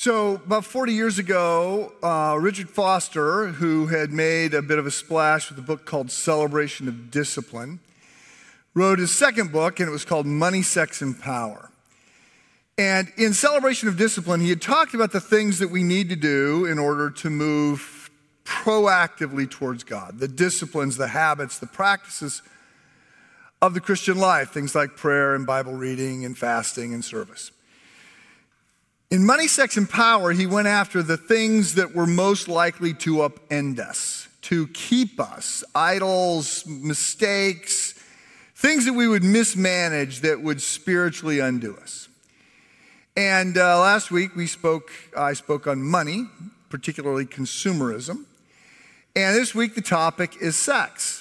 So about 40 years ago, Richard Foster, who had made a bit of a splash with a book called Celebration of Discipline, wrote his second book, and it was called Money, Sex, and Power. And in Celebration of Discipline, he had talked about the things that we need to do in order to move proactively towards God, the disciplines, the habits, the practices of the Christian life, things like prayer and Bible reading and fasting and service. In Money, Sex, and Power, he went after the things that were most likely to upend us, to keep us, idols, mistakes, things that we would mismanage that would spiritually undo us. And last week I spoke on money, particularly consumerism. And this week the topic is sex.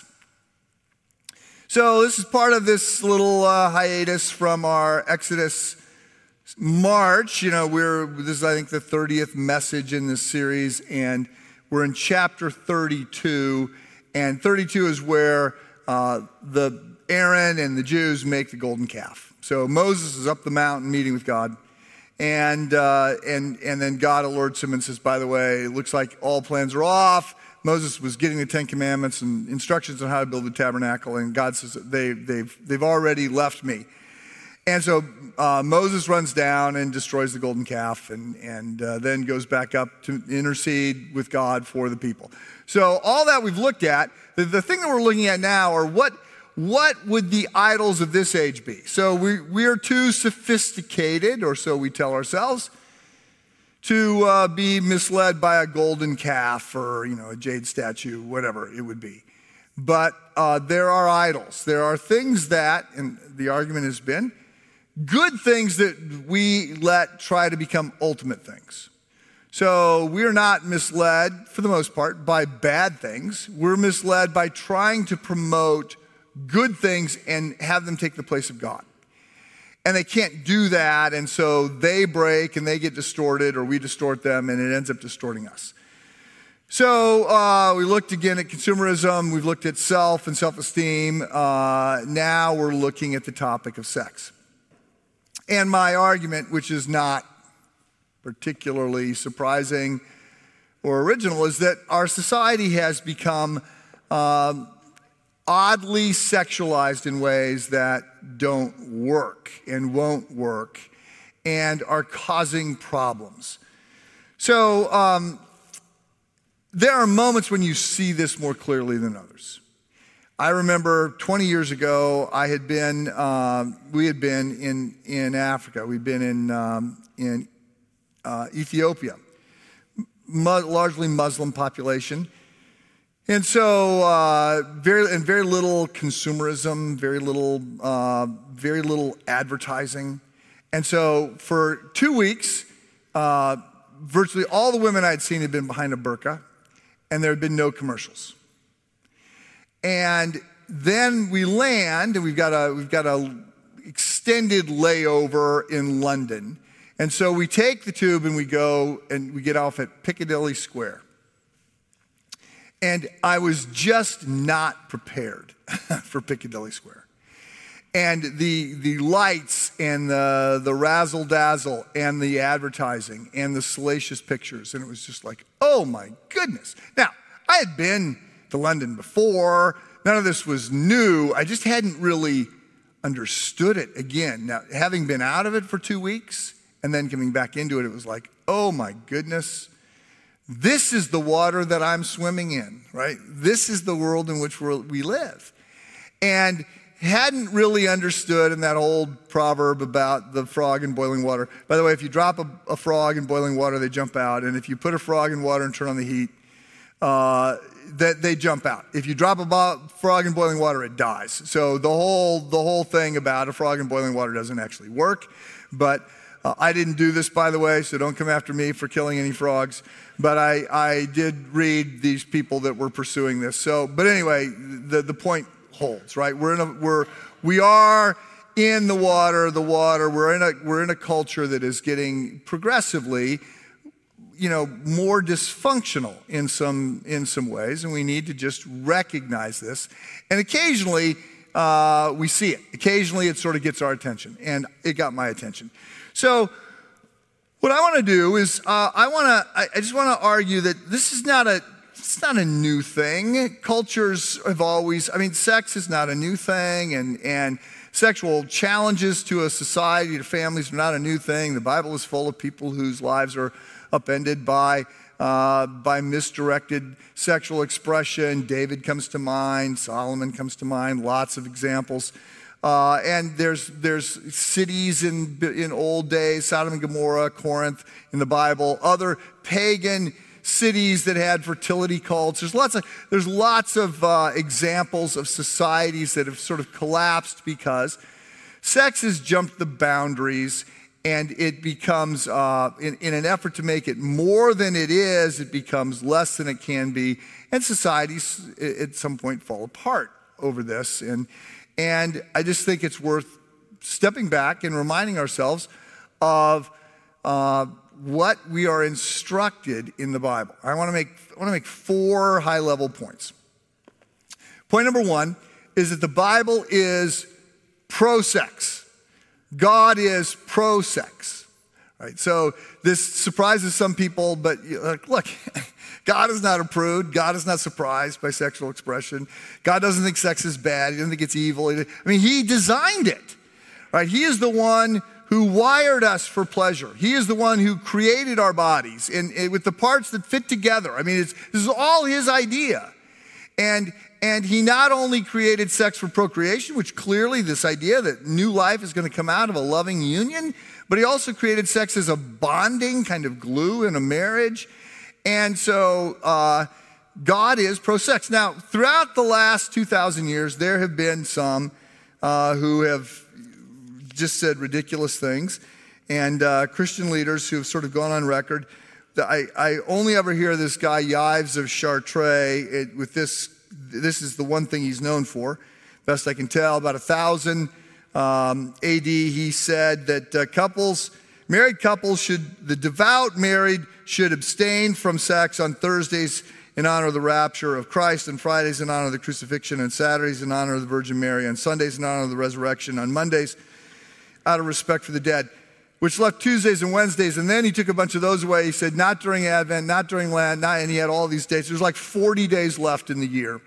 So this is part of this little hiatus from our Exodus March. This is, I think, the 30th message in this series, and we're in chapter 32, and 32 is where the Aaron and the Jews make the golden calf. So Moses is up the mountain meeting with God, and then God alerts him and says, by the way, it looks like all plans are off. Moses was getting the Ten Commandments and instructions on how to build the tabernacle, and God says they've already left me. And so Moses runs down and destroys the golden calf and then goes back up to intercede with God for the people. So all that we've looked at, the thing that we're looking at now are what would the idols of this age be? So we are too sophisticated, or so we tell ourselves, to be misled by a golden calf or a jade statue, whatever it would be. But there are idols. There are things that, and the argument has been, good things that we let try to become ultimate things. So we're not misled, for the most part, by bad things. We're misled by trying to promote good things and have them take the place of God. And they can't do that, and so they break and they get distorted, or we distort them, and it ends up distorting us. So we looked again at consumerism. We've looked at self and self-esteem. Now we're looking at the topic of sex. And my argument, which is not particularly surprising or original, is that our society has become oddly sexualized in ways that don't work and won't work and are causing problems. So there are moments when you see this more clearly than others. I remember 20 years ago, we had been in Africa. We'd been in Ethiopia, largely Muslim population. And so very little consumerism, very little advertising. And so for 2 weeks, virtually all the women I'd seen had been behind a burqa, and there had been no commercials. And then we land, and we've got a extended layover in London. And so we take the tube and we go and we get off at Piccadilly Square. And I was just not prepared for Piccadilly Square. And the lights and the razzle-dazzle and the advertising and the salacious pictures. And it was just like, oh my goodness. Now, I had been to London before. None of this was new. I just hadn't really understood it again. Now, having been out of it for 2 weeks and then coming back into it, it was like, oh my goodness. This is the water that I'm swimming in, right? This is the world in which we live. And hadn't really understood in that old proverb about the frog in boiling water. By the way, if you drop a frog in boiling water, they jump out. And if you put a frog in water and turn on the heat, they jump out. If you drop a frog in boiling water, it dies. So the whole thing about a frog in boiling water doesn't actually work. But I didn't do this, by the way, so don't come after me for killing any frogs. But I did read these people that were pursuing this. But anyway, the point holds, right? We are in the water. We're in a culture that is getting progressively, more dysfunctional in some ways, and we need to just recognize this. And occasionally we see it. Occasionally it sort of gets our attention, and it got my attention. So What I want to do is I just want to argue that this is not a new thing. Cultures have always, sex is not a new thing, and sexual challenges to a society, to families, are not a new thing. The Bible is full of people whose lives are upended by misdirected sexual expression. David comes to mind, Solomon comes to mind, lots of examples. And there's cities in old days, Sodom and Gomorrah, Corinth in the Bible, other pagan cities that had fertility cults. There's lots of examples of societies that have sort of collapsed because sex has jumped the boundaries, and it becomes, in an effort to make it more than it is, it becomes less than it can be, and societies at some point fall apart over this. And I just think it's worth stepping back and reminding ourselves of what we are instructed in the Bible. I want to make 4 high-level points. Point number 1 is that the Bible is pro-sex. God is pro-sex. Right? So this surprises some people, but look, God is not a prude. God is not surprised by sexual expression. God doesn't think sex is bad. He doesn't think it's evil. He designed it. Right? He is the one who wired us for pleasure. He is the one who created our bodies and with the parts that fit together. This is all his idea. And he not only created sex for procreation, which clearly this idea that new life is going to come out of a loving union, but he also created sex as a bonding kind of glue in a marriage. And so God is pro-sex. Now, throughout the last 2,000 years, there have been some who have just said ridiculous things, and Christian leaders who have sort of gone on record. I only ever hear this guy, Yves of Chartres, with this is the one thing he's known for, best I can tell. About 1000 AD, he said that the devout married should abstain from sex on Thursdays in honor of the rapture of Christ, and Fridays in honor of the crucifixion, and Saturdays in honor of the Virgin Mary, and Sundays in honor of the resurrection, on Mondays out of respect for the dead, which left Tuesdays and Wednesdays. And then he took a bunch of those away. He said, not during Advent, not during Lent, and he had all these dates. There's like 40 days left in the year.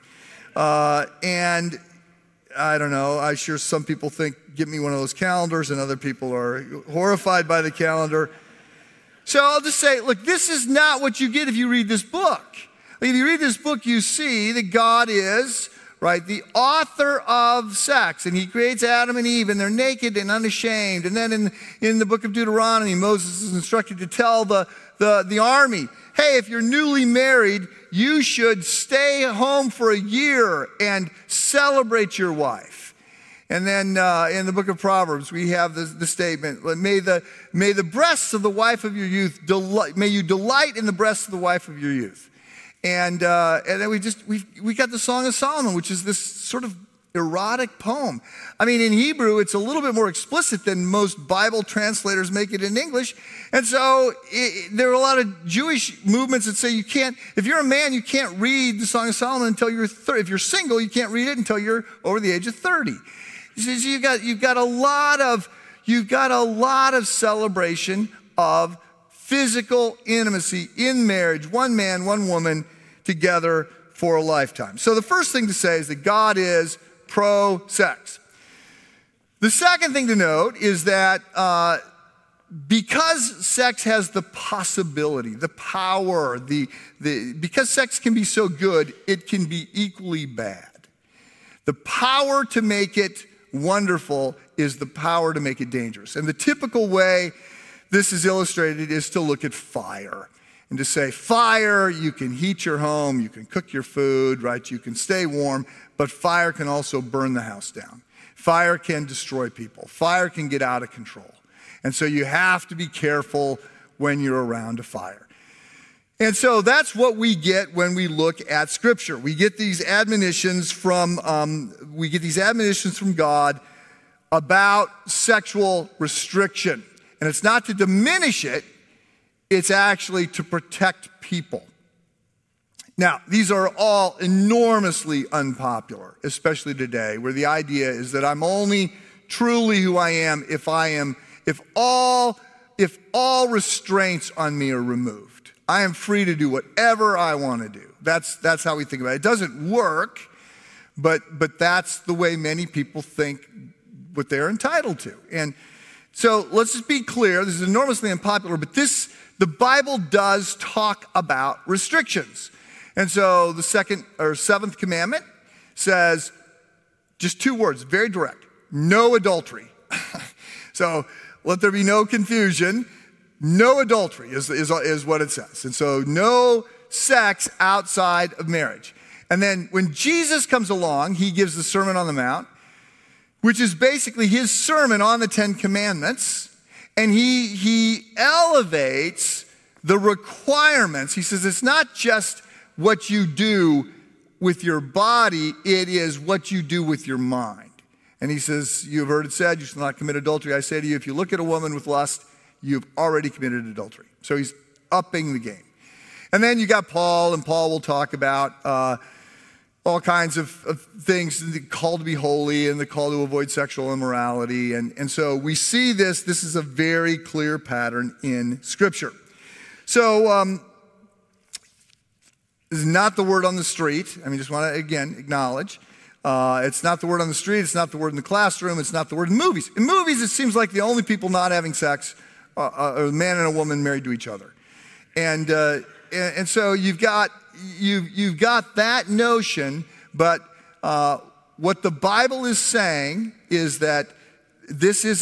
And I don't know, I'm sure some people think, get me one of those calendars, and other people are horrified by the calendar. So I'll just say, look, this is not what you get if you read this book. If you read this book, you see that God is, right, the author of sex, and he creates Adam and Eve, and they're naked and unashamed. And then in the book of Deuteronomy, Moses is instructed to tell the army, hey, if you're newly married, you should stay home for a year and celebrate your wife. And then in the book of Proverbs, we have the statement, may the breasts of the wife of your youth, may you delight in the breasts of the wife of your youth. And then we got the Song of Solomon, which is this sort of erotic poem. In Hebrew, it's a little bit more explicit than most Bible translators make it in English. And so there are a lot of Jewish movements that say if you're a man, you can't read the Song of Solomon until you're 30. If you're single, you can't read it until you're over the age of 30. So you've got a lot of celebration of physical intimacy in marriage, one man, one woman together for a lifetime. So the first thing to say is that God is pro-sex. The second thing to note is that because sex has the possibility, the power, because sex can be so good, it can be equally bad. The power to make it wonderful is the power to make it dangerous. And the typical way this is illustrated is to look at fire and to say, fire, you can heat your home, you can cook your food, right? You can stay warm, but fire can also burn the house down. Fire can destroy people. Fire can get out of control. And so you have to be careful when you're around a fire. And so that's what we get when we look at Scripture. We get these admonitions from God about sexual restriction. And it's not to diminish it, it's actually to protect people. Now, these are all enormously unpopular, especially today, where the idea is that I'm only truly who I am if all if all restraints on me are removed. I am free to do whatever I want to do. That's how we think about it. It doesn't work, but that's the way many people think what they're entitled to. And so let's just be clear. This is enormously unpopular, but the Bible does talk about restrictions. And so the seventh commandment says just two words, very direct: no adultery. So let there be no confusion. No adultery is what it says. And so no sex outside of marriage. And then when Jesus comes along, he gives the Sermon on the Mount, which is basically his sermon on the Ten Commandments. And he elevates the requirements. He says it's not just what you do with your body, it is what you do with your mind. And he says, you have heard it said, you shall not commit adultery. I say to you, if you look at a woman with lust, you've already committed adultery. So he's upping the game. And then you got Paul, and Paul will talk about all kinds of things, the call to be holy and the call to avoid sexual immorality. And so we see this is a very clear pattern in Scripture. So this is not the word on the street. I just want to, again, acknowledge. It's not the word on the street. It's not the word in the classroom. It's not the word in movies. In movies, it seems like the only people not having sex are a man and a woman married to each other. And so you've got that notion, but what the Bible is saying is that this is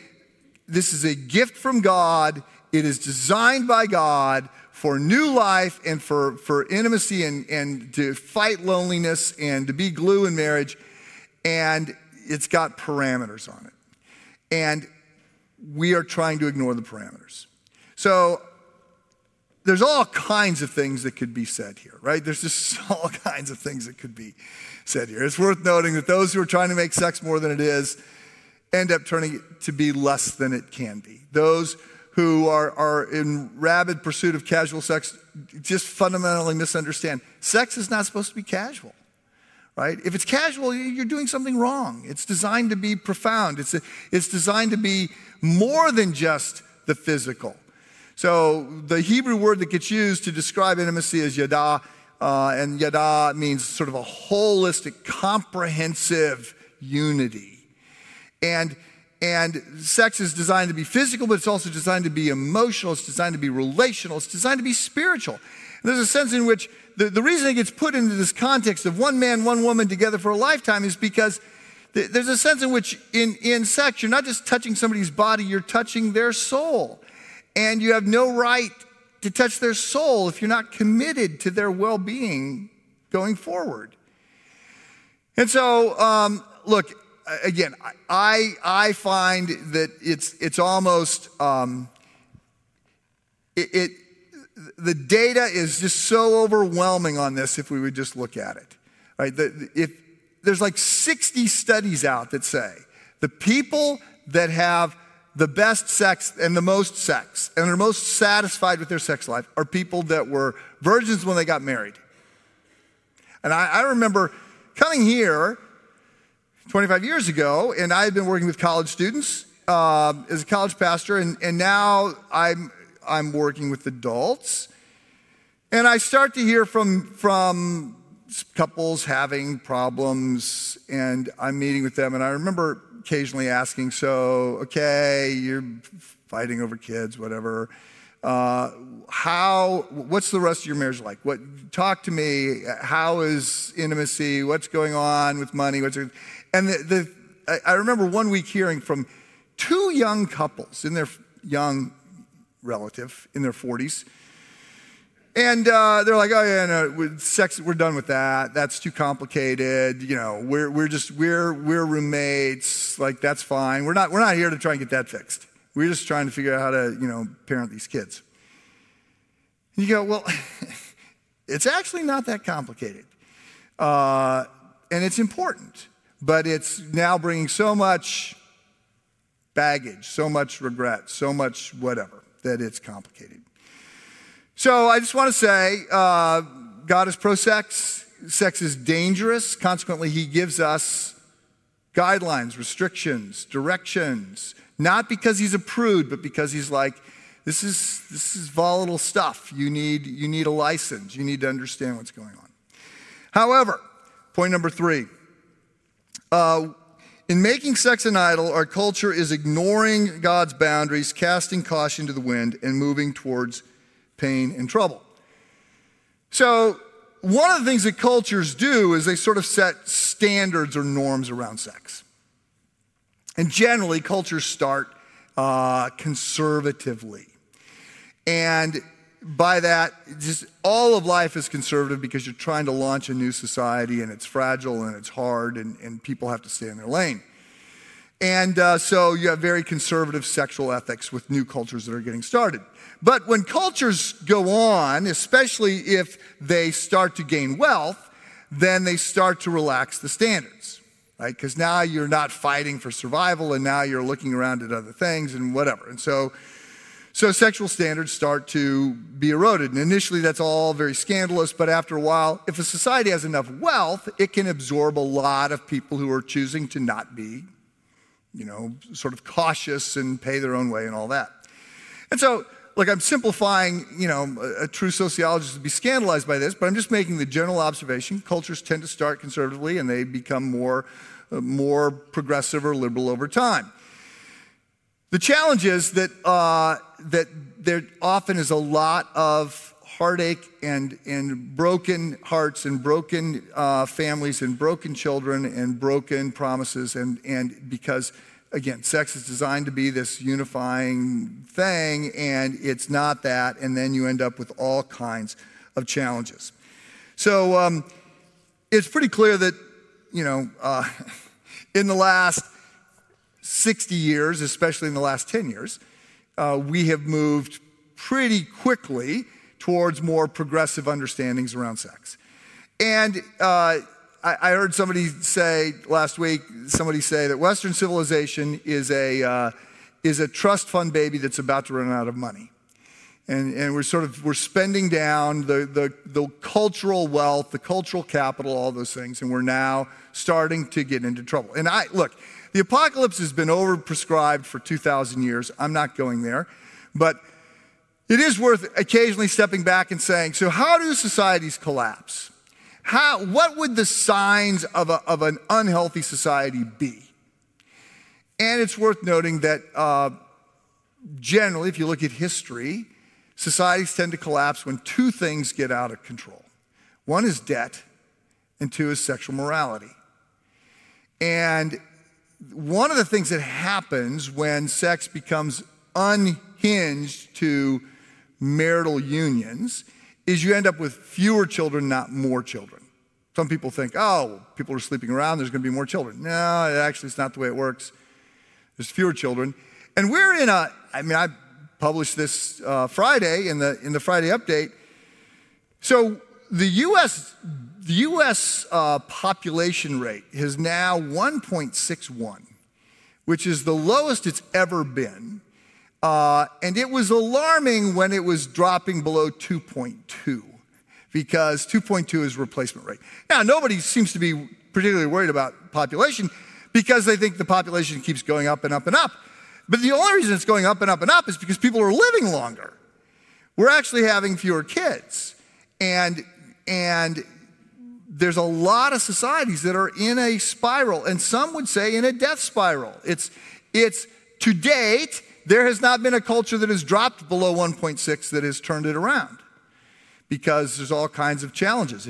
a gift from God. It is designed by God for new life and for intimacy and to fight loneliness and to be glue in marriage. And it's got parameters on it. And we are trying to ignore the parameters. So there's all kinds of things that could be said here, right? There's just all kinds of things that could be said here. It's worth noting that those who are trying to make sex more than it is end up turning it to be less than it can be. Those who are in rabid pursuit of casual sex just fundamentally misunderstand. Sex is not supposed to be casual, right? If it's casual, you're doing something wrong. It's designed to be profound. It's designed to be more than just the physical. So the Hebrew word that gets used to describe intimacy is yada, and yada means sort of a holistic, comprehensive unity. And sex is designed to be physical, but it's also designed to be emotional. It's designed to be relational. It's designed to be spiritual. And there's a sense in which the reason it gets put into this context of one man, one woman together for a lifetime is because there's a sense in which in sex, you're not just touching somebody's body, you're touching their soul. And you have no right to touch their soul if you're not committed to their well-being going forward. And so, look, again, I find that it's almost the data is just so overwhelming on this if we would just look at it, right? If there's like 60 studies out that say the people that have the best sex and the most sex and are most satisfied with their sex life are people that were virgins when they got married. And I remember coming here 25 years ago, and I had been working with college students as a college pastor, and now I'm working with adults. And I start to hear from couples having problems, and I'm meeting with them, and I remember occasionally asking, so, okay, you're fighting over kids, whatever. What's the rest of your marriage like? Talk to me. How is intimacy? What's going on with money? And I remember one week hearing from two young couples in their young relative in their 40s. And they're like, oh yeah, no, sex, we're done with that. That's too complicated. You know, we're roommates. Like, that's fine. We're not here to try and get that fixed. We're just trying to figure out how to, parent these kids. And you go, well, it's actually not that complicated. And it's important, but it's now bringing so much baggage, so much regret, so much whatever, that it's complicated. So I just want to say, God is pro-sex. Sex is dangerous. Consequently, God guidelines, restrictions, directions, not because he's a prude, but because he's like, this is volatile stuff. You need a license. You need to understand what's going on. However, point number 3, in making sex an idol, our culture is ignoring God's boundaries, casting caution to the wind, and moving towards pain and trouble. So one of the things that cultures do is they sort of set standards or norms around sex. And generally, cultures start conservatively. And by that, just all of life is conservative because you're trying to launch a new society, and it's fragile and it's hard, and people have to stay in their lane. And so you have very conservative sexual ethics with new cultures that are getting started. But when cultures go on, especially if they start to gain wealth, then they start to relax the standards, right? Because now you're not fighting for survival, and now you're looking around at other things and whatever. And so sexual standards start to be eroded. And initially that's all very scandalous, but after a while, if a society has enough wealth, it can absorb a lot of people who are choosing to not be, sort of cautious and pay their own way and all that. And so, look, I'm simplifying, a true sociologist would be scandalized by this, but I'm just making the general observation. Cultures tend to start conservatively, and they become more progressive or liberal over time. The challenge is that there often is a lot of heartache and broken hearts and broken families and broken children and broken promises, and because, again, sex is designed to be this unifying thing, and it's not that, and then you end up with all kinds of challenges. So it's pretty clear that, in the last 60 years, especially in the last 10 years, we have moved pretty quickly towards more progressive understandings around sex. And I heard somebody say last week, that Western civilization is a trust fund baby that's about to run out of money. And we're spending down the cultural wealth, the cultural capital, all those things, and we're now starting to get into trouble. And look, the apocalypse has been overprescribed for 2,000 years. I'm not going there. But it is worth occasionally stepping back and saying, so how do societies collapse? What would the signs of an unhealthy society be? And it's worth noting that generally, if you look at history, societies tend to collapse when 2 things get out of control. 1 is debt, and 2 is sexual morality. And one of the things that happens when sex becomes unhinged to marital unions is you end up with fewer children, not more children. Some people think, people are sleeping around, there's going to be more children. No, actually, it's not the way it works. There's fewer children. And we're in I published this Friday in the Friday update. So the U.S. population rate is now 1.61, which is the lowest it's ever been. And it was alarming when it was dropping below 2.2, because 2.2 is replacement rate. Now, nobody seems to be particularly worried about population because they think the population keeps going up and up and up. But the only reason it's going up and up and up is because people are living longer. We're actually having fewer kids. And there's a lot of societies that are in a spiral, and some would say in a death spiral. It's to date, there has not been a culture that has dropped below 1.6 that has turned it around, because there's all kinds of challenges.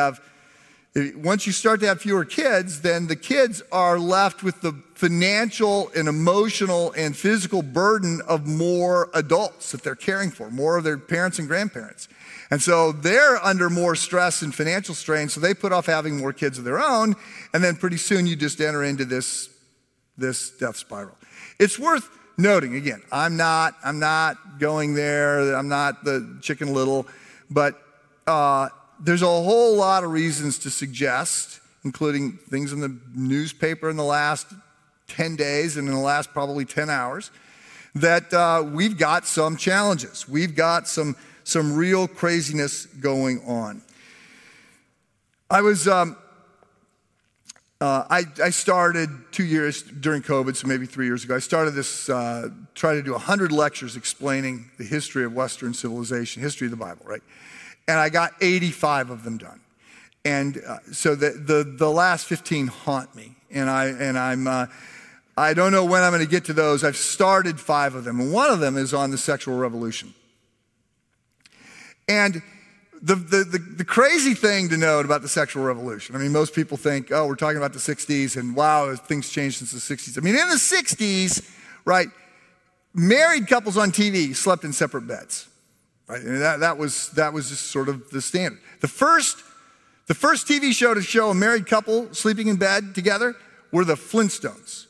Once you start to have fewer kids, then the kids are left with the financial and emotional and physical burden of more adults that they're caring for, more of their parents and grandparents. And so they're under more stress and financial strain, so they put off having more kids of their own, and then pretty soon you just enter into this death spiral. It's worth noting, again, I'm not going there, I'm not the Chicken Little, but there's a whole lot of reasons to suggest, including things in the newspaper in the last 10 days and in the last probably 10 hours, that we've got some challenges. We've got some real craziness going on. I was I started 2 years during COVID, so maybe 3 years ago. I started this, try to do 100 lectures explaining the history of Western civilization, history of the Bible, right? And I got 85 of them done. And so the last 15 haunt me. And I don't know when I'm going to get to those. I've started 5 of them. And one of them is on the sexual revolution. And the crazy thing to note about the sexual revolution, I mean, most people think, oh, we're talking about the 60s, and wow, things changed since the 60s. I mean, in the 60s, right, married couples on TV slept in separate beds, right? And that was just sort of the standard. The first TV show to show a married couple sleeping in bed together were the Flintstones.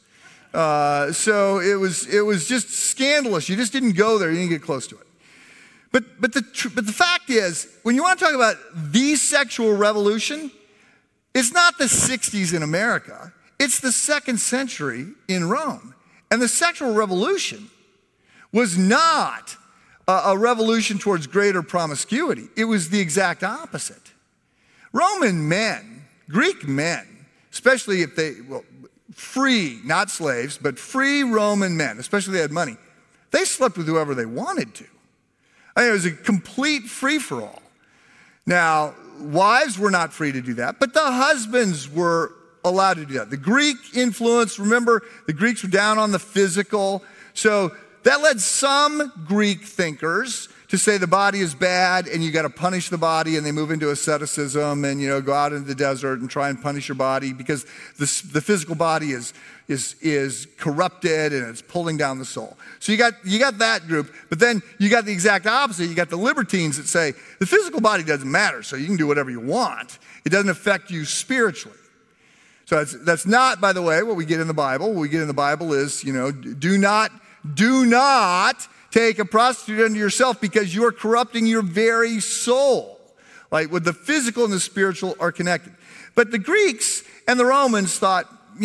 So it was just scandalous. You just didn't go there. You didn't get close to it. But the fact is, when you want to talk about the sexual revolution, it's not the 60s in America. It's the 2nd century in Rome. And the sexual revolution was not a revolution towards greater promiscuity. It was the exact opposite. Roman men, Greek men, especially if free, not slaves, but free Roman men, especially if they had money, they slept with whoever they wanted to. I mean, it was a complete free-for-all. Now, wives were not free to do that, but the husbands were allowed to do that. The Greek influence, remember, the Greeks were down on the physical. So that led some Greek thinkers to say the body is bad and you got to punish the body, and they move into asceticism and, go out into the desert and try and punish your body because the physical body is corrupted and it's pulling down the soul. So you got that group, but then you got the exact opposite. You got the libertines that say the physical body doesn't matter, so you can do whatever you want. It doesn't affect you spiritually. So that's not, by the way, what we get in the Bible. What we get in the Bible is, do not take a prostitute unto yourself because you are corrupting your very soul. Like with the physical and the spiritual are connected. But the Greeks and the Romans thought,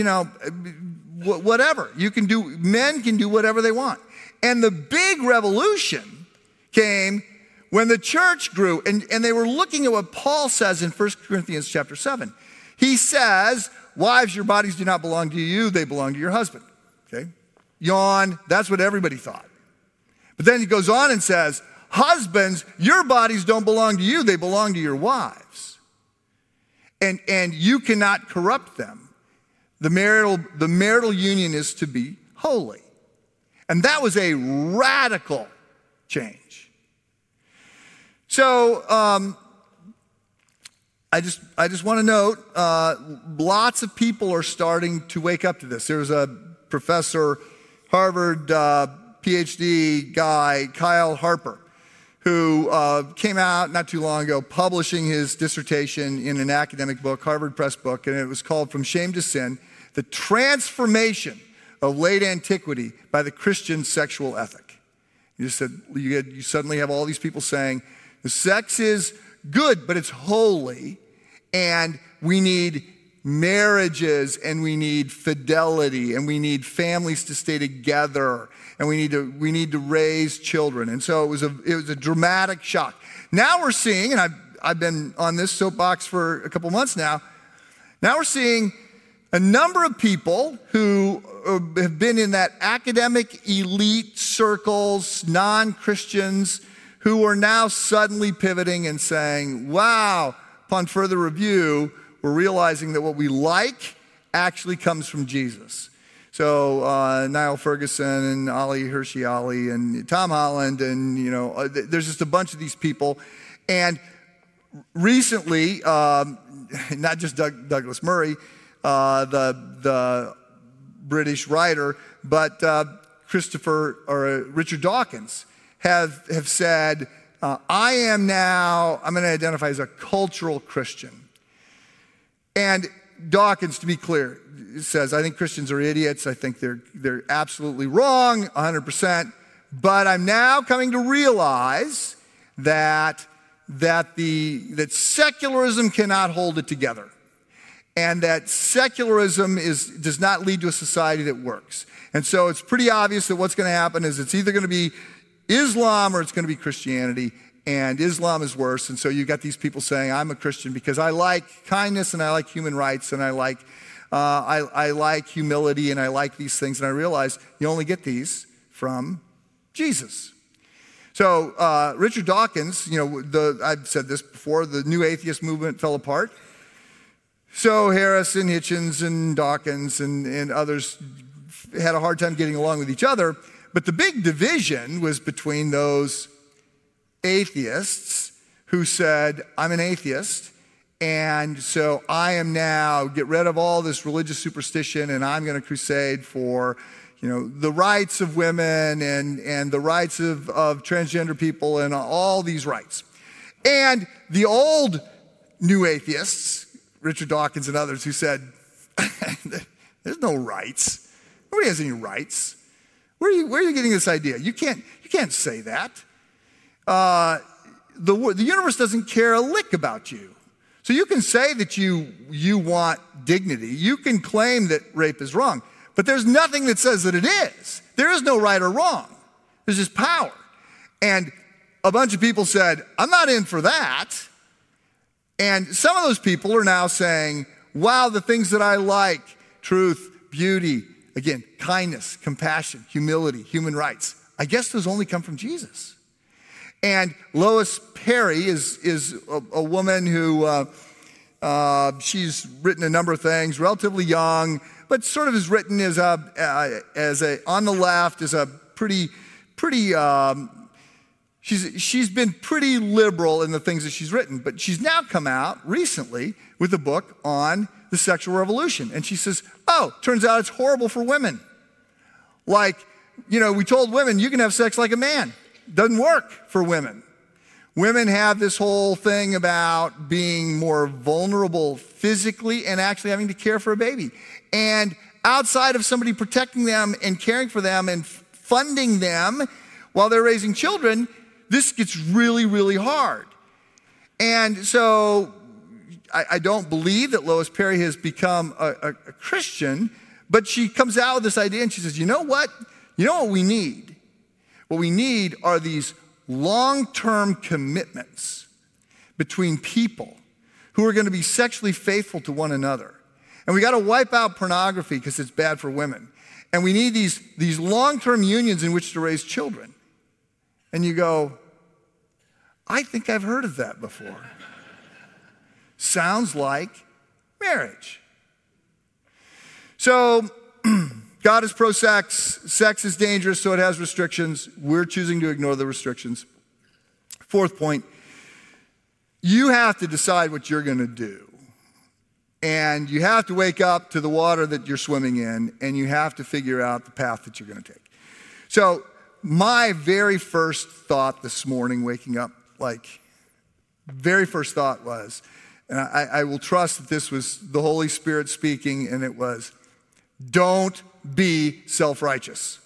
whatever. Men can do whatever they want. And the big revolution came when the church grew, and they were looking at what Paul says in 1 Corinthians chapter 7. He says, wives, your bodies do not belong to you, they belong to your husband. Okay? Yawn, that's what everybody thought. But then he goes on and says, husbands, your bodies don't belong to you, they belong to your wives. And you cannot corrupt them. The marital union is to be holy. And that was a radical change. So I just want to note, lots of people are starting to wake up to this. There was a professor, Harvard PhD guy, Kyle Harper, who came out not too long ago publishing his dissertation in an academic book, Harvard Press book, and it was called From Shame to Sin, The Transformation of Late Antiquity by the Christian Sexual Ethic. You suddenly have all these people saying, the sex is good, but it's holy, and we need marriages, and we need fidelity, and we need families to stay together, and we need to raise children. And so it was a dramatic shock. Now we're seeing, and I've been on this soapbox for a couple months now. Now we're seeing a number of people who have been in that academic elite circles, non-Christians, who are now suddenly pivoting and saying, wow, upon further review, we're realizing that what we like actually comes from Jesus. So Niall Ferguson and Ali Hershey-Ali and Tom Holland and, there's just a bunch of these people. And recently, not just Douglas Murray, the British writer, but Richard Dawkins have said, I'm going to identify as a cultural Christian. And Dawkins, to be clear, says, I think Christians are idiots. I think they're absolutely wrong, 100%. But I'm now coming to realize that secularism cannot hold it together. And that secularism does not lead to a society that works. And so it's pretty obvious that what's going to happen is it's either going to be Islam or it's going to be Christianity. And Islam is worse. And so you've got these people saying, I'm a Christian because I like kindness and I like human rights and I like I like humility and I like these things. And I realized you only get these from Jesus. So Richard Dawkins, I've said this before, the new atheist movement fell apart. So Harris and Hitchens and Dawkins and others had a hard time getting along with each other. But the big division was between those atheists who said, I'm an atheist, and so I am now, get rid of all this religious superstition, and I'm going to crusade for the rights of women and the rights of transgender people and all these rights. And the old new atheists, Richard Dawkins and others, who said, there's no rights. Nobody has any rights. Where are you getting this idea? You can't say that. The universe doesn't care a lick about you. So you can say that you want dignity. You can claim that rape is wrong. But there's nothing that says that it is. There is no right or wrong. There's just power. And a bunch of people said, I'm not in for that. And some of those people are now saying, wow, the things that I like, truth, beauty, again, kindness, compassion, humility, human rights, I guess those only come from Jesus. And Lois Perry is a woman who, she's written a number of things, relatively young, but sort of is written as a on the left, as a pretty. She's been pretty liberal in the things that she's written, but she's now come out recently with a book on the sexual revolution, and she says, "Oh, turns out it's horrible for women. Like, we told women you can have sex like a man. Doesn't work for women. Women have this whole thing about being more vulnerable physically and actually having to care for a baby. And outside of somebody protecting them and caring for them and funding them while they're raising children, this gets really, really hard." And so I don't believe that Lois Perry has become a Christian, but she comes out with this idea and she says, you know what? You know what we need? What we need are these long-term commitments between people who are going to be sexually faithful to one another. And we got to wipe out pornography because it's bad for women. And we need these long-term unions in which to raise children. And you go, I think I've heard of that before. Sounds like marriage. So God is pro-sex. Sex is dangerous, so it has restrictions. We're choosing to ignore the restrictions. Fourth point, you have to decide what you're going to do. And you have to wake up to the water that you're swimming in, and you have to figure out the path that you're going to take. So my very first thought this morning, waking up, very first thought was, and I will trust that this was the Holy Spirit speaking, and it was, don't be self-righteous.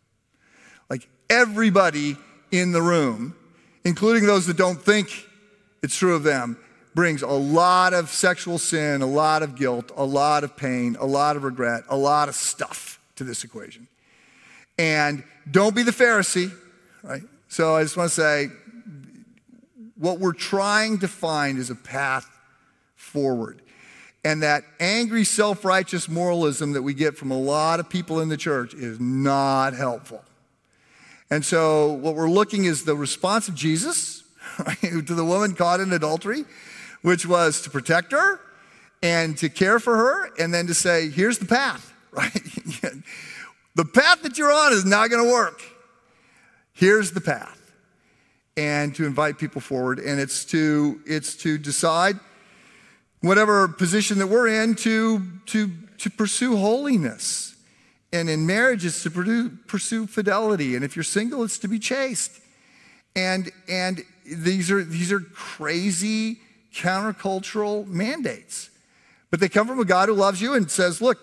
Everybody in the room, including those that don't think it's true of them, brings a lot of sexual sin, a lot of guilt, a lot of pain, a lot of regret, a lot of stuff to this equation. And don't be the Pharisee, right? So I just want to say, what we're trying to find is a path forward. And that angry, self-righteous moralism that we get from a lot of people in the church is not helpful. And so what we're looking is the response of Jesus, right, to the woman caught in adultery, which was to protect her and to care for her, and then to say, here's the path, right? The path that you're on is not going to work. Here's the path. And to invite people forward, and it's to decide whatever position that we're in to pursue holiness. And in marriage, it's to pursue fidelity. And if you're single, it's to be chaste. And these are crazy countercultural mandates. But they come from a God who loves you and says, look,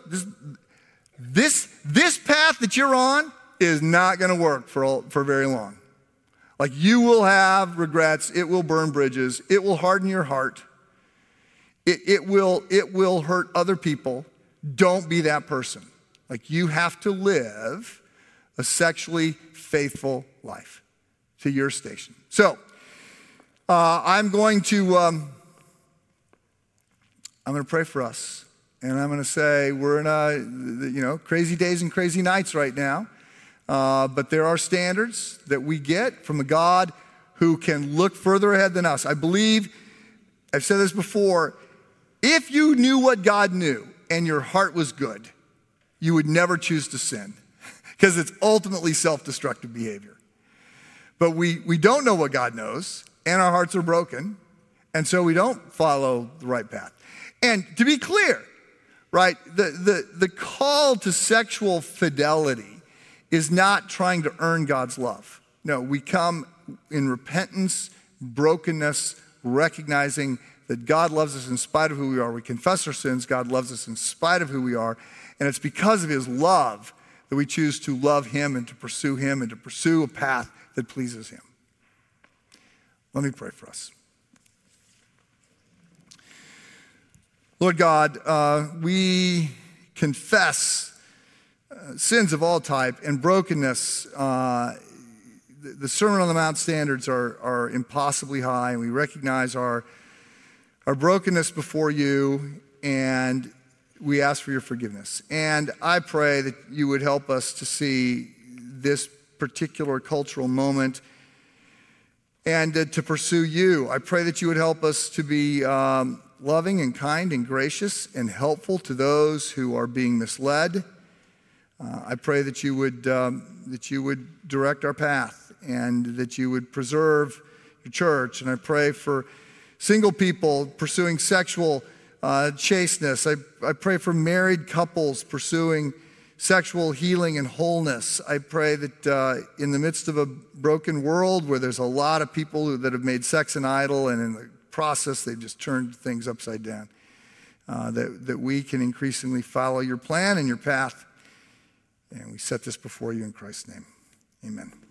this path that you're on is not going to work for very long. You will have regrets. It will burn bridges. It will harden your heart. It will hurt other people. Don't be that person. You have to live a sexually faithful life to your station. So I'm going to pray for us, And I'm going to say we're in crazy days and crazy nights right now. But there are standards that we get from a God who can look further ahead than us. I believe, I've said this before, if you knew what God knew and your heart was good, you would never choose to sin because it's ultimately self-destructive behavior. But we don't know what God knows, and our hearts are broken, and so we don't follow the right path. And to be clear, right, the call to sexual fidelity is not trying to earn God's love. No, we come in repentance, brokenness, recognizing that God loves us in spite of who we are. We confess our sins. God loves us in spite of who we are. And it's because of his love that we choose to love him and to pursue a path that pleases him. Let me pray for us. Lord God, we confess sins of all type and brokenness. The Sermon on the Mount standards are impossibly high, and we recognize our brokenness before you, and we ask for your forgiveness. And I pray that you would help us to see this particular cultural moment and to pursue you. I pray that you would help us to be loving and kind and gracious and helpful to those who are being misled. I pray that you would direct our path and that you would preserve your church. And I pray for single people pursuing sexual chasteness. I pray for married couples pursuing sexual healing and wholeness. I pray that in the midst of a broken world where there's a lot of people that have made sex an idol, and in the process they've just turned things upside down, that we can increasingly follow your plan and your path. And we set this before you in Christ's name. Amen.